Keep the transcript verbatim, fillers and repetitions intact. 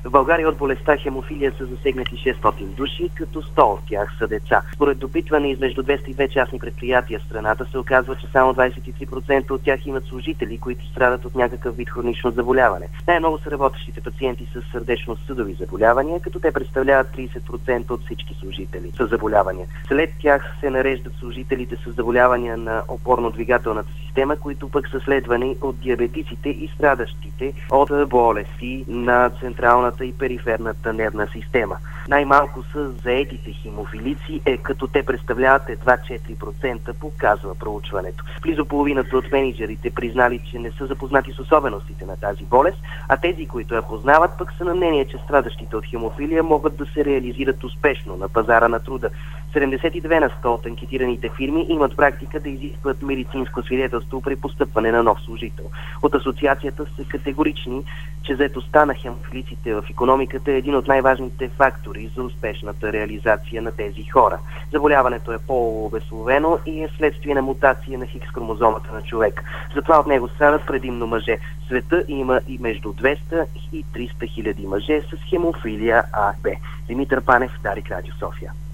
В България от болестта хемофилия са засегнати шестстотин души, като сто от тях са деца. Според допитване измежду двеста и две частни предприятия в страната се оказва, че само двадесет и три процента от тях имат служители, които страдат от някакъв вид хронично заболяване. Най-много са работещите пациенти с сърдечно-съдови заболявания, като те представляват тридесет процента от всички служители с заболявания. След тях се нареждат служителите с заболявания на опорно-двигателната система, които пък са следвани от диабетиците и страдащите от болести на централната и периферната нервна система. Най-малко са заетите хемофилици, е, като те представляват едва четири процента, показва проучването. Близо половината от мениджърите признали, че не са запознати с особеностите на тази болест, а тези, които я познават, пък са на мнение, че страдащите от хемофилия могат да се реализират успешно на пазара на труда. седемдесет и две на сто от анкетираните фирми имат практика да изискват медицинско свидетелство при постъпване на нов служител. От асоциацията са категорични, че заетостта на хемофилиците в икономиката е един от най-важните фактори за успешната реализация на тези хора. Заболяването е по-обесловено и е следствие на мутация на Хикс хромозомата на човек. Затова от него страдат предимно мъже. В света има и между двеста и триста хиляди мъже с хемофилия А Б. Димитър Панев, Дарик, Радио София.